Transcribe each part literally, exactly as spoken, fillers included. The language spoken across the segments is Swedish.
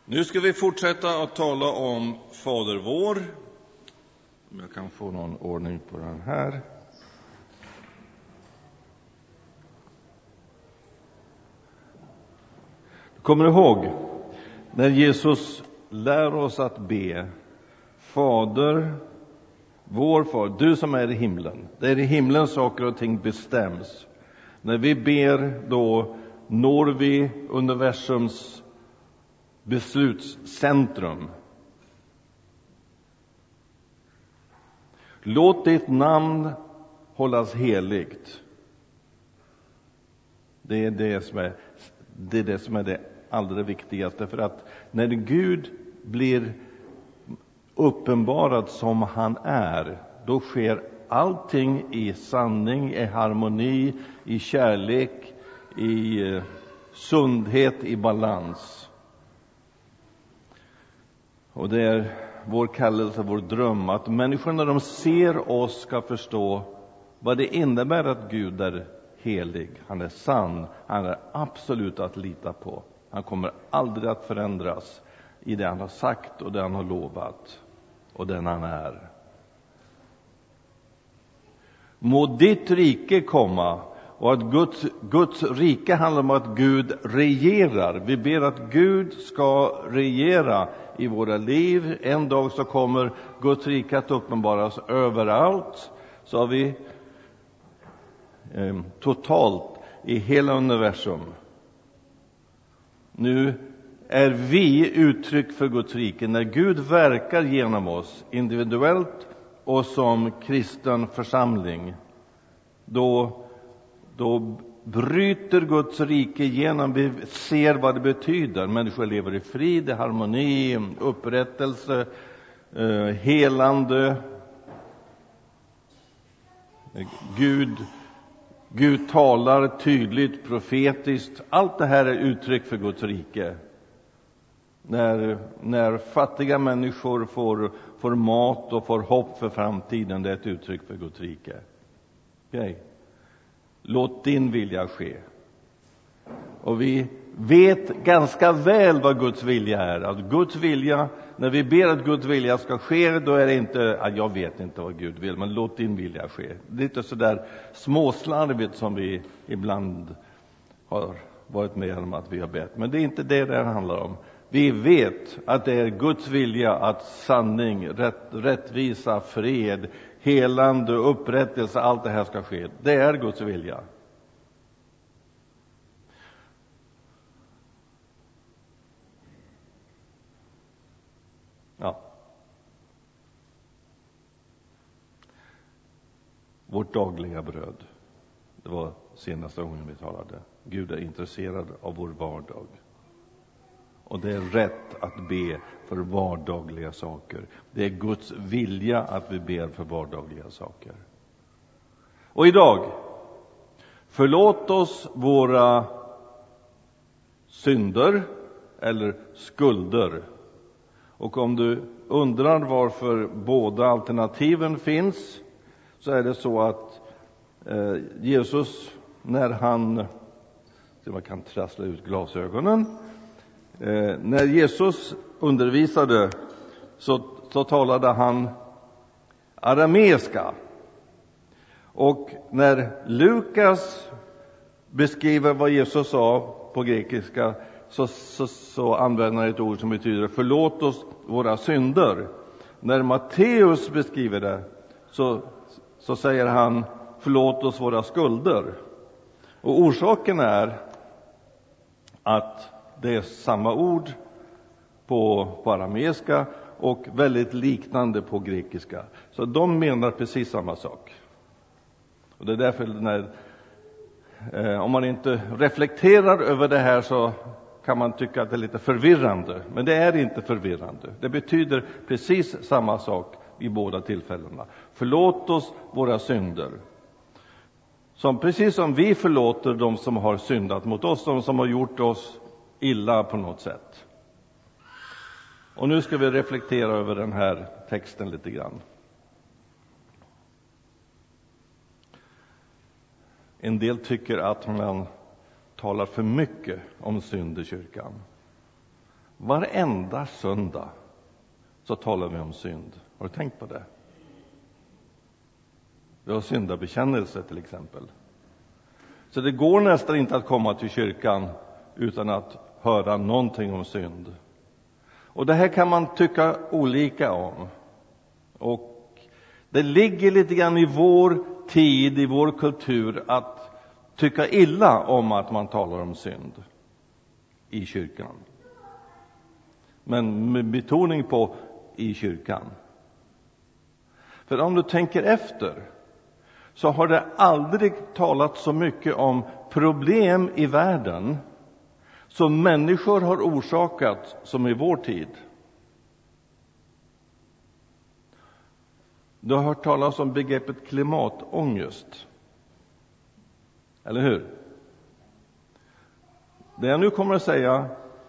Nu ska vi fortsätta att tala om Fader vår. Om jag kan få någon ordning på den här. Kommer du ihåg när Jesus lär oss att be: Fader, vår far, du som är i himlen. Det är i himlen saker och ting bestäms. När vi ber, då når vi universums beslutscentrum. Låt ditt namn hållas heligt. Det är det som är det, är det som är det allra viktigaste. För att när Gud blir uppenbarad som han är, då sker allting i sanning, i harmoni, i kärlek, i sundhet, i balans. Och det är vår kallelse, vår dröm, att människor när de ser oss ska förstå vad det innebär att Gud är helig. Han är sann, han är absolut att lita på. Han kommer aldrig att förändras i det han har sagt och det han har lovat och den han är. Må ditt rike komma. Och att Guds, Guds rike handlar om att Gud regerar. Vi ber att Gud ska regera i våra liv. En dag så kommer Guds rike att uppenbaras överallt. Så har vi eh, totalt i hela universum. Nu är vi uttryck för Guds rike när Gud verkar genom oss individuellt och som kristen församling. Då Då bryter Guds rike igenom. Vi ser vad det betyder. Människor lever i frid, harmoni, upprättelse, eh, helande. Gud, Gud talar tydligt, profetiskt. Allt det här är uttryck för Guds rike. När, när fattiga människor får, får mat och får hopp för framtiden, det är ett uttryck för Guds rike. Okej. Okay. Låt din vilja ske. Och vi vet ganska väl vad Guds vilja är. Att Guds vilja, när vi ber att Guds vilja ska ske, då är det inte, ja, jag vet inte vad Gud vill, men låt din vilja ske. Det är inte så där småslarvigt som vi ibland har varit med om att vi har bett. Men det är inte det det handlar om. Vi vet att det är Guds vilja att sanning, rätt, rättvisa, fred, helande, upprättelse, allt det här ska ske. Det är Guds vilja. Ja. Vårt dagliga bröd. Det var senaste gången vi talade. Gud är intresserad av vår vardag. Och det är rätt att be för vardagliga saker. Det är Guds vilja att vi ber för vardagliga saker. Och idag, förlåt oss våra synder eller skulder. Och om du undrar varför båda alternativen finns, så är det så att eh, Jesus, när han, så man kan trassla ut glasögonen, Eh, när Jesus undervisade så, så talade han arameiska. Och när Lukas beskriver vad Jesus sa på grekiska, så, så, så använder han ett ord som betyder förlåt oss våra synder. När Matteus beskriver det, så, så säger han förlåt oss våra skulder. Och orsaken är att det är samma ord på, på arameiska och väldigt liknande på grekiska. Så de menar precis samma sak. Och det är därför när, eh, om man inte reflekterar över det här, så kan man tycka att det är lite förvirrande. Men det är inte förvirrande. Det betyder precis samma sak i båda tillfällena. Förlåt oss våra synder. Som, precis som vi förlåter de som har syndat mot oss, de som har gjort oss illa på något sätt. Och nu ska vi reflektera över den här texten lite grann. En del tycker att man talar för mycket om synd i kyrkan. Varenda söndag så talar vi om synd. Har du tänkt på det? Vi har syndabekännelse till exempel. Så det går nästan inte att komma till kyrkan utan att höra någonting om synd. Och det här kan man tycka olika om. Och det ligger lite grann i vår tid, i vår kultur, att tycka illa om att man talar om synd i kyrkan. Men med betoning på i kyrkan. För om du tänker efter, så har det aldrig talats så mycket om problem i världen som människor har orsakat som i vår tid. Du har hört talas om begreppet klimatångest. Eller hur? Det jag nu kommer att säga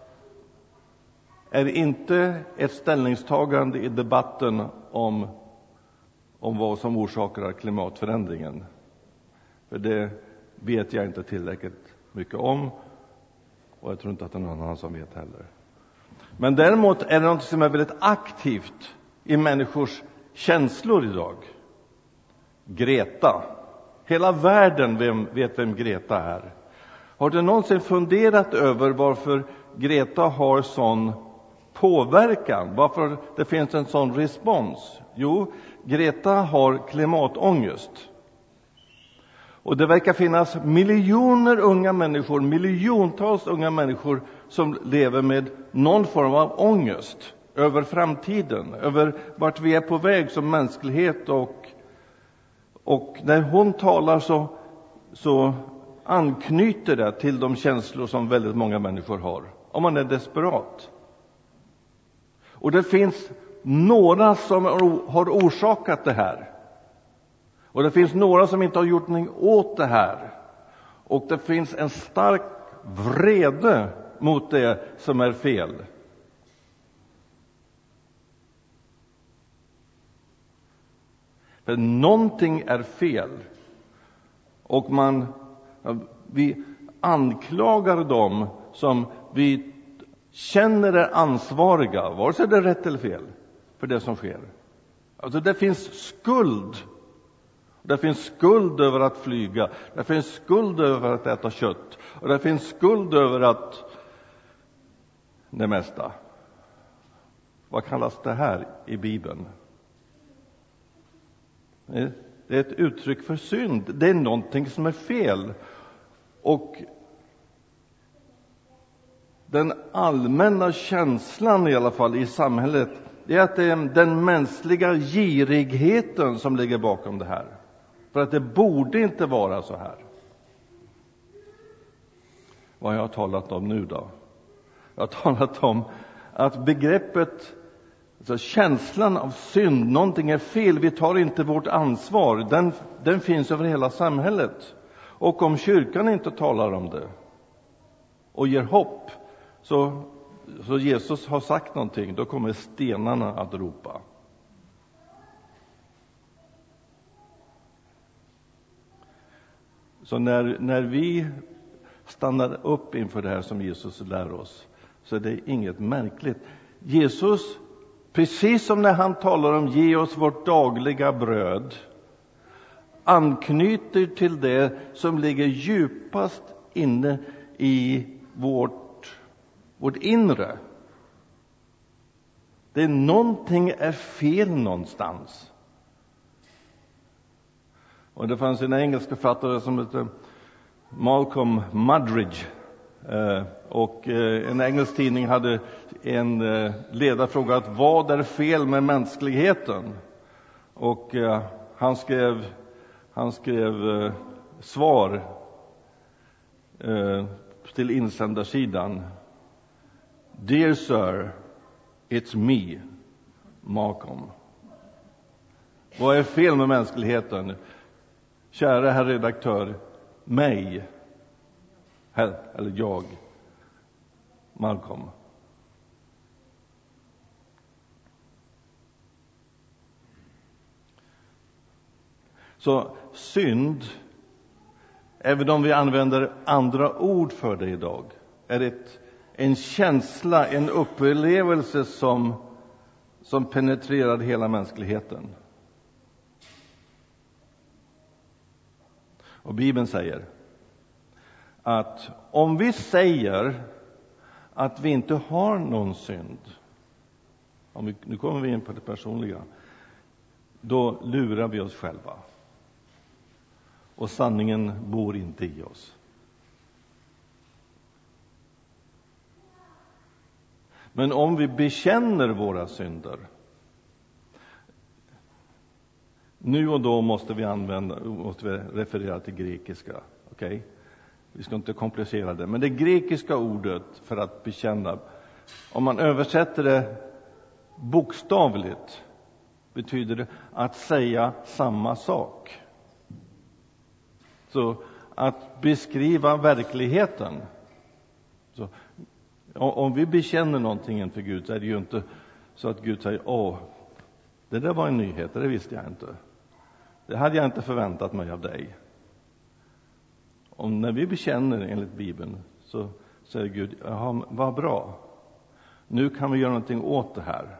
är inte ett ställningstagande i debatten om, om vad som orsakar klimatförändringen. För det vet jag inte tillräckligt mycket om. Och jag tror inte att det är någon annan som vet heller. Men däremot är det något som är väldigt aktivt i människors känslor idag. Greta. Hela världen vem, vet vem Greta är. Har du någonsin funderat över varför Greta har sån påverkan? Varför det finns en sån respons? Jo, Greta har klimatångest. Och det verkar finnas miljoner unga människor, miljontals unga människor som lever med någon form av ångest över framtiden, över vart vi är på väg som mänsklighet. Och, och när hon talar så, så anknyter det till de känslor som väldigt många människor har. Om man är desperat. Och det finns några som har orsakat det här. Och det finns några som inte har gjort någonting åt det här. Och det finns en stark vrede mot det som är fel. För någonting är fel. Och man, vi anklagar dem som vi känner är ansvariga, vare sig det är rätt eller fel, för det som sker. Alltså det finns skuld. Det finns skuld över att flyga. Det finns skuld över att äta kött. Och det finns skuld över att det mesta. Vad kallas det här i Bibeln? Det är ett uttryck för synd. Det är någonting som är fel. Och den allmänna känslan i alla fall i samhället är att det är den mänskliga girigheten som ligger bakom det här. För att det borde inte vara så här. Vad jag har talat om nu då? Jag har talat om att begreppet, alltså känslan av synd, någonting är fel, vi tar inte vårt ansvar. Den, den finns över hela samhället. Och om kyrkan inte talar om det och ger hopp, så, så Jesus har sagt någonting, då kommer stenarna att ropa. Så när, när vi stannar upp inför det här som Jesus lär oss, så är det inget märkligt. Jesus, precis som när han talar om ge oss vårt dagliga bröd, anknyter till det som ligger djupast inne i vårt, vårt inre. Det är någonting är fel någonstans. Och det fanns en engelsk författare som heter Malcolm Muggeridge. Eh, och eh, en engelsk tidning hade en eh, ledarfråga att vad är fel med mänskligheten? Och eh, han skrev, han skrev eh, svar eh, till insändarsidan. Dear sir, it's me, Malcolm. Vad är fel med mänskligheten? Kära herr redaktör, mig, eller jag, Malcolm. Så synd, även om vi använder andra ord för det idag, är ett, en känsla, en upplevelse som, som penetrerade hela mänskligheten. Och Bibeln säger att om vi säger att vi inte har någon synd, om vi, nu kommer vi in på det personliga, då lurar vi oss själva. Och sanningen bor inte i oss. Men om vi bekänner våra synder, nu och då måste vi använda, måste vi referera till grekiska, okej? Okay? Vi ska inte komplicera det, men det grekiska ordet för att bekänna, om man översätter det bokstavligt, betyder det att säga samma sak. Så att beskriva verkligheten. Så om vi bekänner någonting inför Gud, så är det ju inte så att Gud säger: åh, det där var en nyhet, det visste jag inte. Det hade jag inte förväntat mig av dig. Och när vi bekänner enligt Bibeln, så säger Gud: jaha, vad bra. Nu kan vi göra någonting åt det här.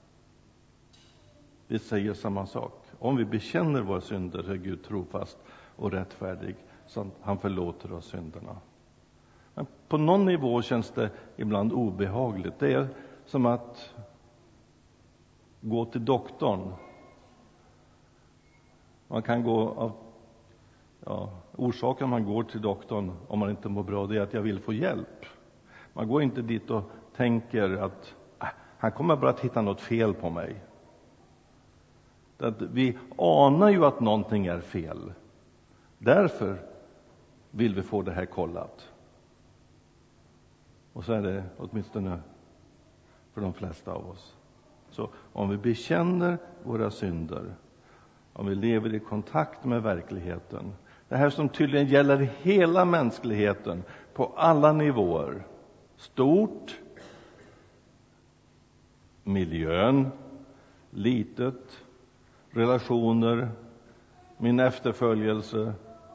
Vi säger samma sak. Om vi bekänner våra synder, så är Gud trofast och rättfärdig, så att han förlåter oss synderna. Men på någon nivå känns det ibland obehagligt. Det är som att gå till doktorn. Man kan gå av, ja, orsaken man går till doktorn om man inte mår bra, det är att jag vill få hjälp. Man går inte dit och tänker att äh, han kommer bara att hitta något fel på mig. Att vi anar ju att någonting är fel. Därför vill vi få det här kollat. Och så är det åtminstone för de flesta av oss. Så om vi bekänner våra synder, om vi lever i kontakt med verkligheten, det här som tydligen gäller hela mänskligheten på alla nivåer, stort, miljön, litet, relationer, min efterföljelse.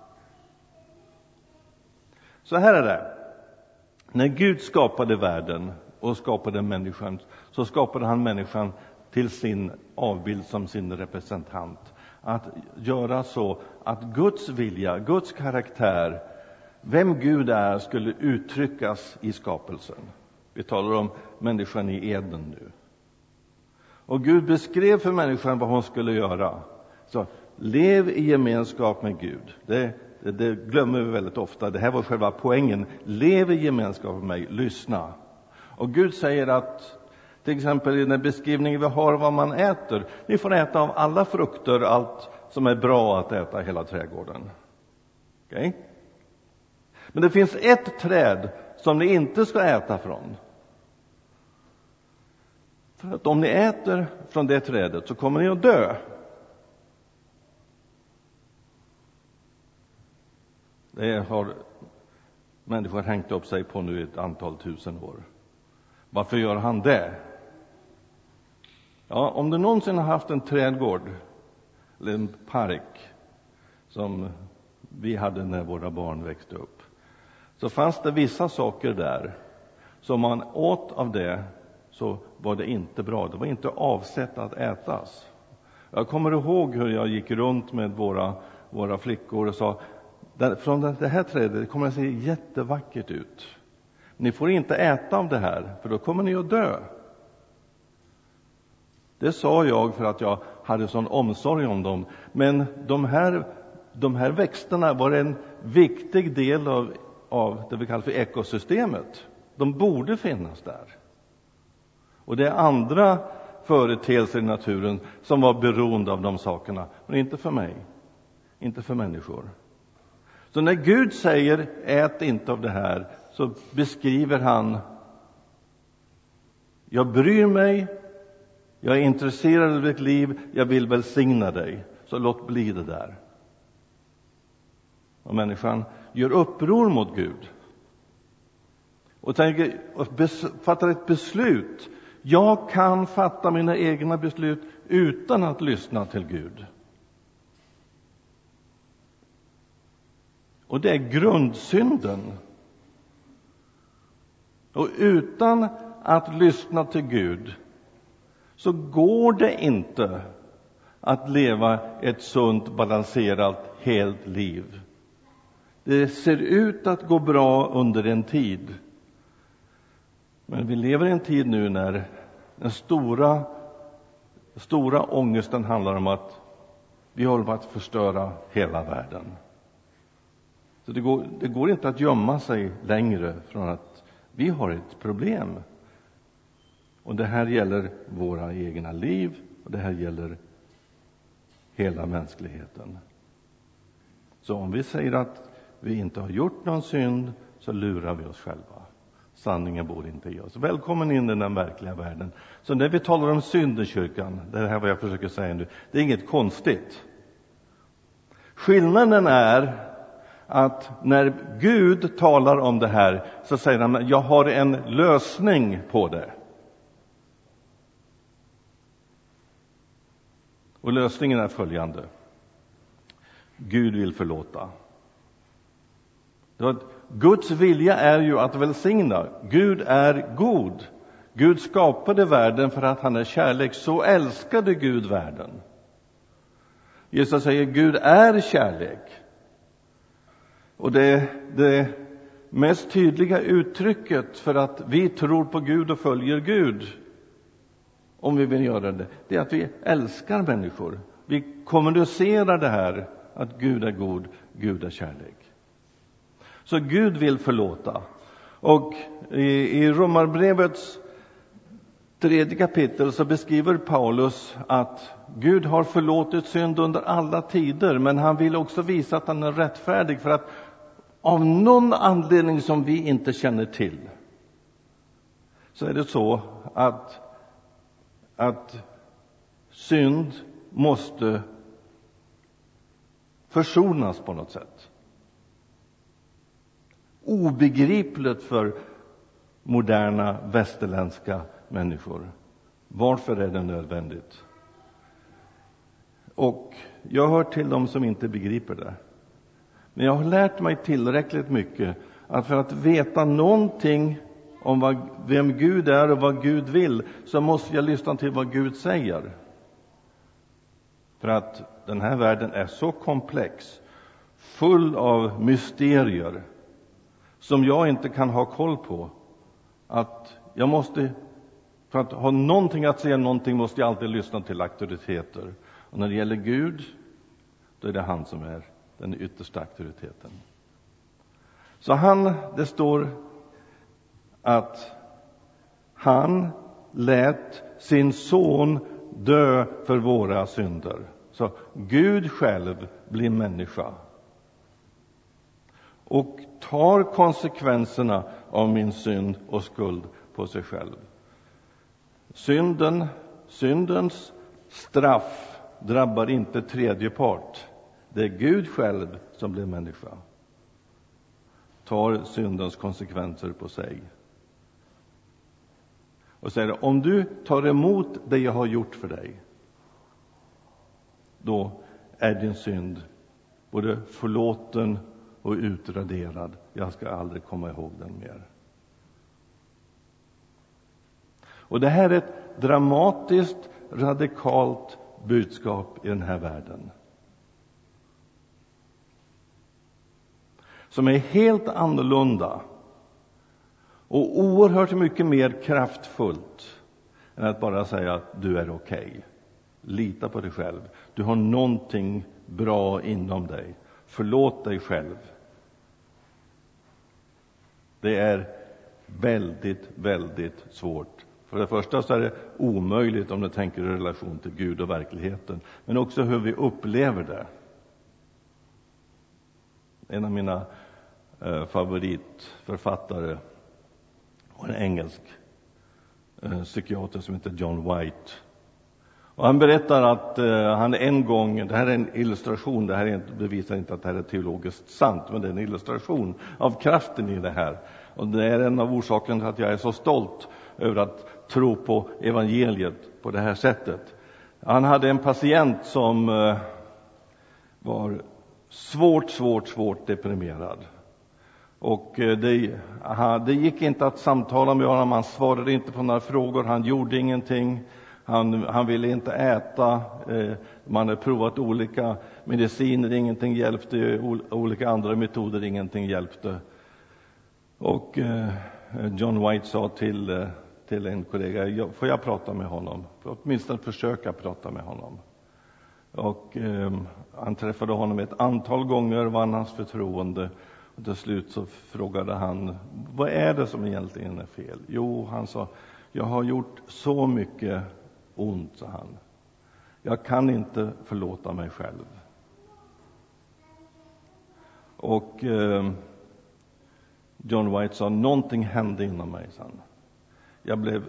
Så här är det. När Gud skapade världen och skapade människan, så skapade han människan till sin avbild som sin representant. Att göra så att Guds vilja, Guds karaktär, vem Gud är, skulle uttryckas i skapelsen. Vi talar om människan i Eden nu. Och Gud beskrev för människan vad hon skulle göra. Så lev i gemenskap med Gud. Det, det, det glömmer vi väldigt ofta. Det här var själva poängen. Lev i gemenskap med mig, lyssna. Och Gud säger att, till exempel i den beskrivningen vi har av vad man äter, ni får äta av alla frukter, allt som är bra att äta i hela trädgården. Okej? Okay? Men det finns ett träd som ni inte ska äta från. För att om ni äter från det trädet, så kommer ni att dö. Det har människor hängt upp sig på nu ett antal tusen år. Varför gör han det? Ja, om du någonsin har haft en trädgård eller en park som vi hade när våra barn växte upp, så fanns det vissa saker där som man åt av det, så var det inte bra. Det var inte avsett att ätas. Jag kommer ihåg hur jag gick runt med våra, våra flickor och sa: från det här trädet kommer det se jättevackert ut. Ni får inte äta av det här, för då kommer ni att dö. Det sa jag för att jag hade sån omsorg om dem. Men de här, de här växterna var en viktig del av, av det vi kallar för ekosystemet. De borde finnas där. Och det är andra företeelser i naturen som var beroende av de sakerna. Men inte för mig. Inte för människor. Så när Gud säger ät inte av det här, så beskriver han: jag bryr mig, jag är intresserad av ditt liv, jag vill välsigna dig. Så låt bli det där. Och människan gör uppror mot Gud. Och, tänker, och bes, fattar ett beslut. Jag kan fatta mina egna beslut utan att lyssna till Gud. Och det är grundsynden. Och utan att lyssna till Gud så går det inte att leva ett sunt, balanserat, helt liv. Det ser ut att gå bra under en tid. Men vi lever i en tid nu när den stora, stora ångesten handlar om att vi håller på att förstöra hela världen. Så det går, det går inte att gömma sig längre från att vi har ett problem. Och det här gäller våra egna liv och det här gäller hela mänskligheten. Så om vi säger att vi inte har gjort någon synd så lurar vi oss själva. Sanningen bor inte i oss. Välkommen in i den verkliga världen. Så när vi talar om synd i kyrkan, det här vad jag försöker säga nu, det är inget konstigt. Skillnaden är att när Gud talar om det här så säger han, jag har en lösning på det. Och lösningen är följande. Gud vill förlåta. Guds vilja är ju att välsigna. Gud är god. Gud skapade världen för att han är kärlek. Så älskade Gud världen. Jesus säger Gud är kärlek. Och det, det mest tydliga uttrycket för att vi tror på Gud och följer Gud, om vi vill göra det, det är att vi älskar människor. Vi kommunicerar det här att Gud är god, Gud är kärlek. Så Gud vill förlåta. Och i, i Romarbrevets tredje kapitel så beskriver Paulus att Gud har förlåtit synd under alla tider, men han vill också visa att han är rättfärdig, för att av någon anledning som vi inte känner till så är det så att, att synd måste försonas på något sätt. Obegripligt för moderna västerländska människor. Varför är det nödvändigt? Och jag hör till dem som inte begriper det. Men jag har lärt mig tillräckligt mycket att för att veta någonting om vad, vem Gud är och vad Gud vill, så måste jag lyssna till vad Gud säger. För att den här världen är så komplex, full av mysterier som jag inte kan ha koll på, att jag måste, för att ha någonting att säga någonting, måste jag alltid lyssna till auktoriteter. Och när det gäller Gud, då är det han som är den yttersta auktoriteten. Så han, det står att han lät sin son dö för våra synder. Så Gud själv blir människa och tar konsekvenserna av min synd och skuld på sig själv. Synden, syndens straff drabbar inte tredje part. Det är Gud själv som blir människa. Tar syndens konsekvenser på sig. Och säger, om du tar emot det jag har gjort för dig, då är din synd både förlåten och utraderad. Jag ska aldrig komma ihåg den mer. Och det här är ett dramatiskt, radikalt budskap i den här världen. Som är helt annorlunda och oerhört mycket mer kraftfullt än att bara säga att du är okej. Okay. Lita på dig själv. Du har någonting bra inom dig. Förlåt dig själv. Det är väldigt, väldigt svårt. För det första så är det omöjligt om du tänker i relation till Gud och verkligheten. Men också hur vi upplever det. En av mina eh, favoritförfattare var en engelsk eh, psykiater som heter John White. Och han berättar att eh, han en gång, det här är en illustration, det här är inte, bevisar inte att det här är teologiskt sant, men det är en illustration av kraften i det här. Och det är en av orsakerna till att jag är så stolt över att tro på evangeliet på det här sättet. Han hade en patient som eh, var svårt, svårt, svårt deprimerad. Och det, aha, det gick inte att samtala med honom. Han svarade inte på några frågor. Han gjorde ingenting. Han, han ville inte äta. Eh, man hade provat olika mediciner. Ingenting hjälpte. Olika andra metoder. Ingenting hjälpte. Och eh, John White sa till, eh, till en kollega, får jag prata med honom? Får åtminstone försöka prata med honom. Och eh, han träffade honom ett antal gånger, vann hans förtroende. Och till slut så frågade han, vad är det som egentligen är fel? Jo, han sa, jag har gjort så mycket ont, sa han. Jag kan inte förlåta mig själv. Och eh, John White sa, någonting hände inom mig, sa han. Jag blev,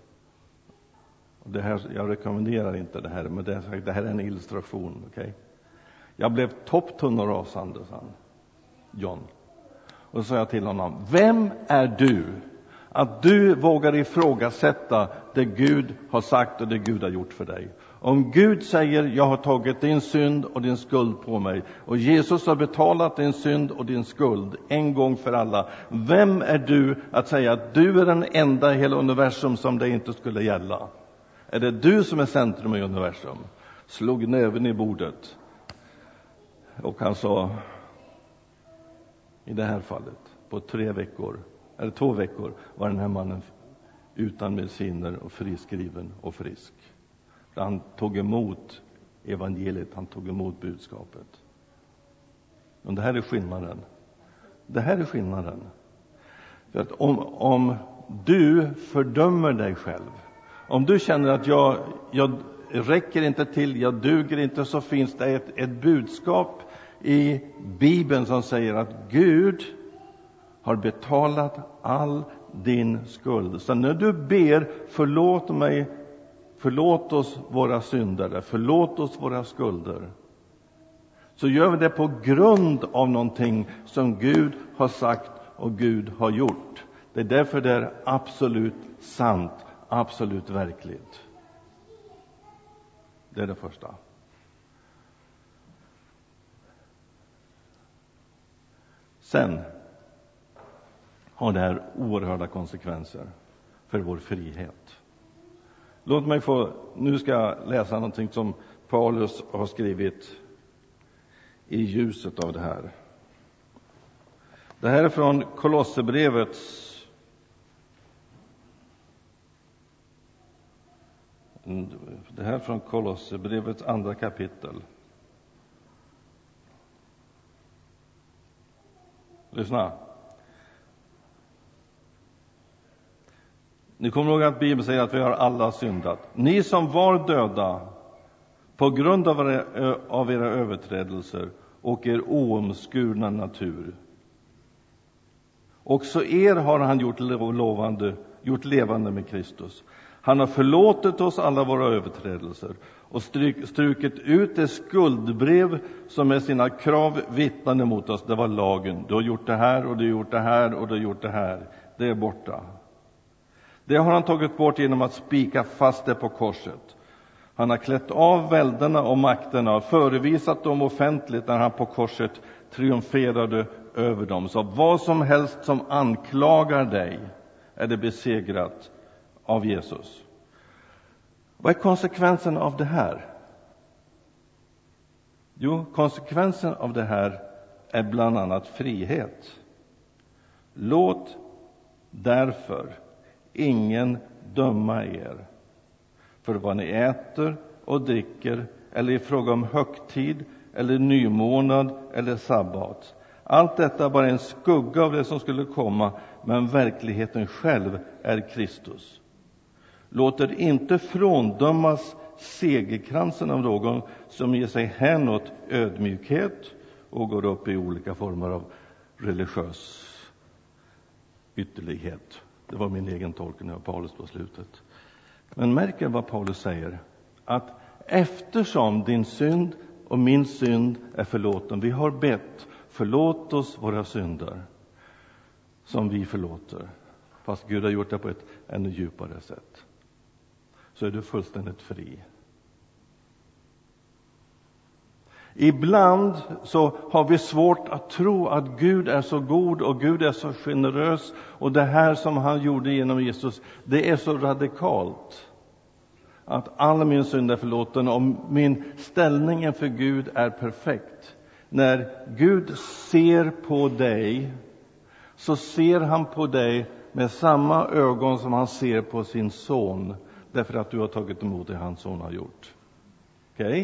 det här, jag rekommenderar inte det här, men det, det här är en illustration, okej? Okay? Jag blev topptunn och rasande, sa han. John. Och så sa jag till honom, vem är du att du vågar ifrågasätta det Gud har sagt och det Gud har gjort för dig? Om Gud säger, jag har tagit din synd och din skuld på mig, och Jesus har betalat din synd och din skuld en gång för alla, vem är du att säga att du är den enda i hela universum som det inte skulle gälla? Är det du som är centrum i universum? Slog näven i bordet. Och han sa, i det här fallet, på tre veckor, eller två veckor, var den här mannen utan mediciner och friskriven och frisk. Han tog emot evangeliet, han tog emot budskapet. Och det här är skillnaden. Det här är skillnaden. För att om, om du fördömer dig själv, om du känner att jag, jag räcker inte till, jag duger inte, så finns det ett, ett budskap i Bibeln som säger att Gud har betalat all din skuld. Så när du ber, förlåt mig, förlåt oss våra synder, förlåt oss våra skulder, så gör vi det på grund av någonting som Gud har sagt och Gud har gjort. Det är därför det är absolut sant, absolut verkligt. Det är det första. Sen har det här oerhörda konsekvenser för vår frihet. Låt mig få, nu ska jag läsa någonting som Paulus har skrivit i ljuset av det här. Det här är från Kolosserbrevets det här är från Kolosserbrevets andra kapitel. Lyssna. Ni kommer ihåg att Bibeln säger att vi har alla syndat. Ni som var döda på grund av era, av era överträdelser och er oomskurna natur. Också er har han gjort lovande, gjort levande med Kristus. Han har förlåtit oss alla våra överträdelser och stryk, strukit ut det skuldbrev som med sina krav vittnade mot oss. Det var lagen. Du har gjort det här och du har gjort det här och du har gjort det här. Det är borta. Det har han tagit bort genom att spika fast det på korset. Han har klätt av välderna och makterna och förevisat dem offentligt när han på korset triumferade över dem. Så vad som helst som anklagar dig är det besegrat av Jesus. Vad är konsekvensen av det här? Jo, konsekvensen av det här är bland annat frihet. Låt därför ingen döma er för vad ni äter och dricker, eller i fråga om högtid eller nymånad eller sabbat. Allt detta är bara en skugga av det som skulle komma, men verkligheten själv är Kristus. Låt er inte fråndömas segerkransen av någon som ger sig hän åt ödmjukhet och går upp i olika former av religiös ytterlighet. Det var min egen tolkning av Paulus på slutet. Men märker vad Paulus säger? Att eftersom din synd och min synd är förlåten, vi har bett, förlåt oss våra synder som vi förlåter. Fast Gud har gjort det på ett ännu djupare sätt. Så är du fullständigt fri. Ibland så har vi svårt att tro att Gud är så god och Gud är så generös. Och det här som han gjorde genom Jesus, det är så radikalt. Att alla min synd är förlåten och min ställning inför Gud är perfekt. När Gud ser på dig så ser han på dig med samma ögon som han ser på sin son. Därför att du har tagit emot det hans son har gjort. Okej? Okay?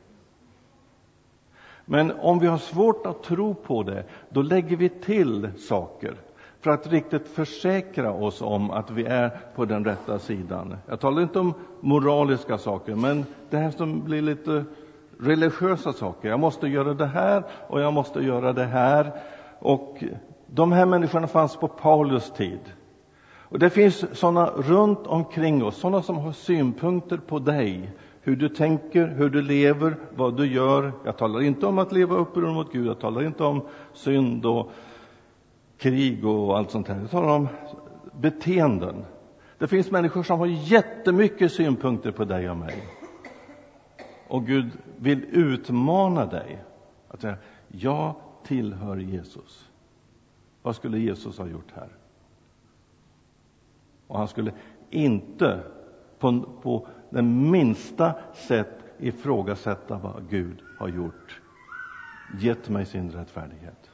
Men om vi har svårt att tro på det, då lägger vi till saker för att riktigt försäkra oss om att vi är på den rätta sidan. Jag talar inte om moraliska saker, men det här som blir lite religiösa saker. Jag måste göra det här och jag måste göra det här. Och de här människorna fanns på Paulus tid. Och det finns sådana runt omkring oss, sådana som har synpunkter på dig. Hur du tänker, hur du lever, vad du gör. Jag talar inte om att leva uppror mot Gud. Jag talar inte om synd och krig och allt sånt här. Jag talar om beteenden. Det finns människor som har jättemycket synpunkter på dig och mig. Och Gud vill utmana dig. Att säga, jag tillhör Jesus. Vad skulle Jesus ha gjort här? Och han skulle inte på, på den minsta sätt ifrågasätta vad Gud har gjort. Gett mig sin rättfärdighet.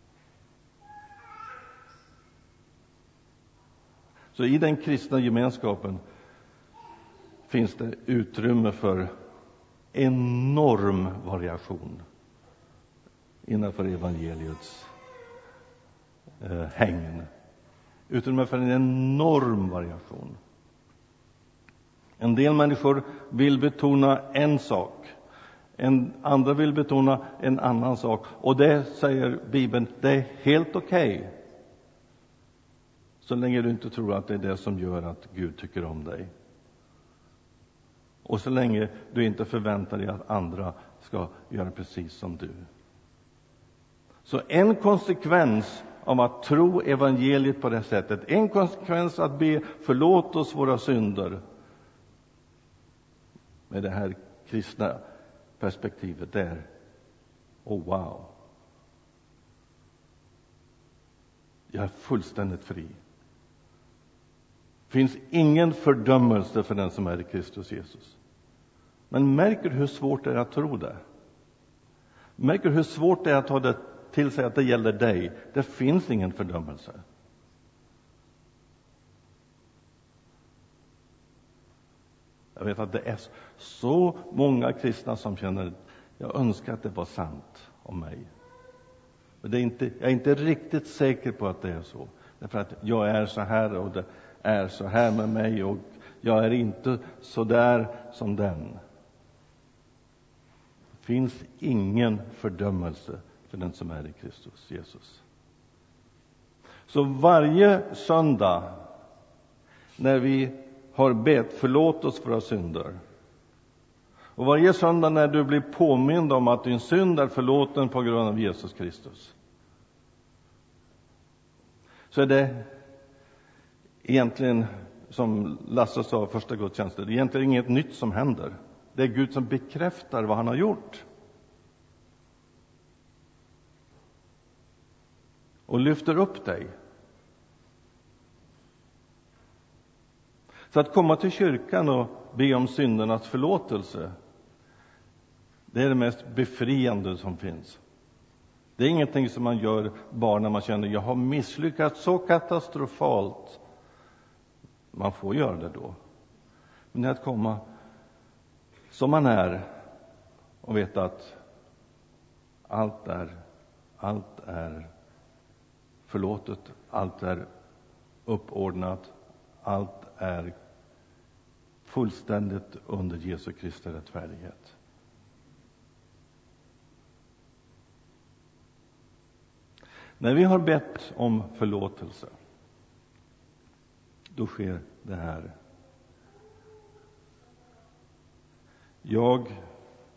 Så i den kristna gemenskapen finns det utrymme för enorm variation innanför evangeliets eh, hängn. Utrymme för en enorm variation. En del människor vill betona en sak. En andra vill betona en annan sak. Och det säger Bibeln, det är helt okej. Okay. Så länge du inte tror att det är det som gör att Gud tycker om dig. Och så länge du inte förväntar dig att andra ska göra precis som du. Så en konsekvens av att tro evangeliet på det sättet, en konsekvens att be förlåt oss våra synder med det här kristna perspektivet där. Oh wow. Jag är fullständigt fri. Det finns ingen fördömelse för den som är i Kristus Jesus. Men märker du hur svårt det är att tro det? Märker du hur svårt det är att ta det till sig att det gäller dig? Det finns ingen fördömelse. Jag vet att det är så många kristna som känner, jag önskar att det var sant om mig. Men det är inte, jag är inte riktigt säker på att det är så. Därför att jag är så här och det är så här med mig och jag är inte så där som den. Det finns ingen fördömelse för den som är i Kristus Jesus. Så varje söndag när vi har bett förlåt oss för våra synder, och varje söndag när du blir påmind om att din synd är förlåten på grund av Jesus Kristus, så är det egentligen, som Lasse sa första gudstjänsten, det är egentligen inget nytt som händer. Det är Gud som bekräftar vad han har gjort. Och lyfter upp dig. Så att komma till kyrkan och be om syndernas förlåtelse, det är det mest befriande som finns. Det är ingenting som man gör bara när man känner jag har misslyckats så katastrofalt. Man får göra det då. Men det är att komma som man är och veta att allt är, allt är förlåtet, allt är uppordnat, allt är fullständigt under Jesu Kristi rättfärdighet. När vi har bett om förlåtelse, då sker det här. Jag,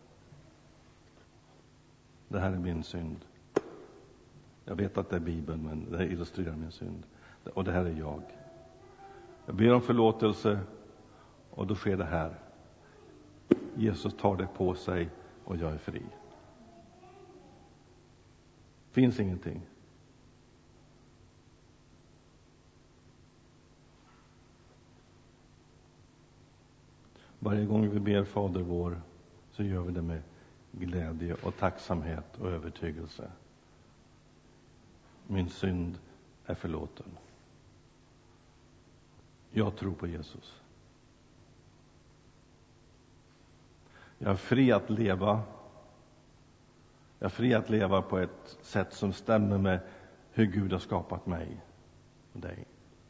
det här är min synd. Jag vet att det är Bibeln, men det illustrerar min synd. Och det här är jag. Jag ber om förlåtelse och då sker det här. Jesus tar det på sig och jag är fri. Finns ingenting. Varje gång vi ber Fader vår så gör vi det med glädje och tacksamhet och övertygelse. Min synd är förlåten. Jag tror på Jesus. Jag är fri att leva. Jag är fri att leva på ett sätt som stämmer med hur Gud har skapat mig och dig.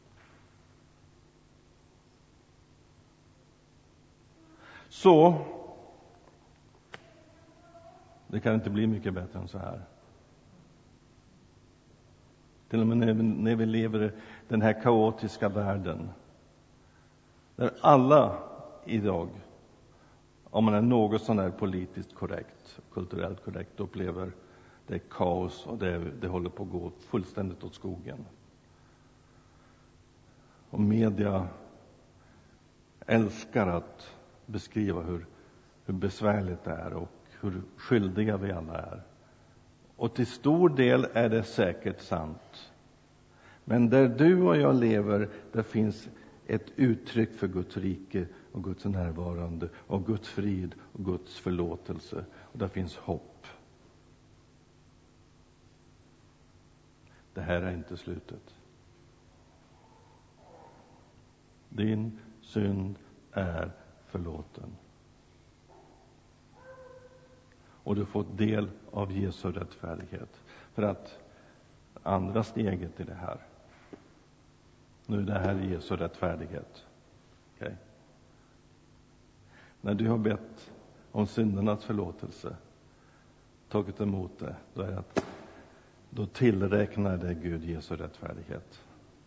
Så det kan inte bli mycket bättre än så här. Till och med när vi, när vi lever i den här kaotiska världen, där alla idag, om man är något sån här politiskt korrekt, kulturellt korrekt, upplever det är kaos och det, det håller på att gå fullständigt åt skogen. Och media älskar att beskriva hur, hur besvärligt det är och hur skyldiga vi alla är. Och till stor del är det säkert sant. Men där du och jag lever, där finns ett uttryck för Guds rike och Guds närvarande och Guds frid och Guds förlåtelse. Och där finns hopp. Det här är inte slutet. Din synd är förlåten. Och du får del av Jesu rättfärdighet. För att andra steget i det här. Nu är det här Jesu rättfärdighet. Okay. När du har bett om syndernas förlåtelse, tagit emot det, då är det att då tillräknar det Gud Jesu rättfärdighet.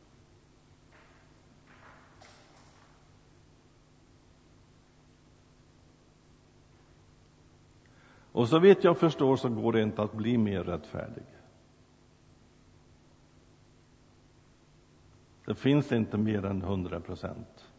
Och så vitt jag förstår så går det inte att bli mer rättfärdig. Det finns inte mer än hundra procent.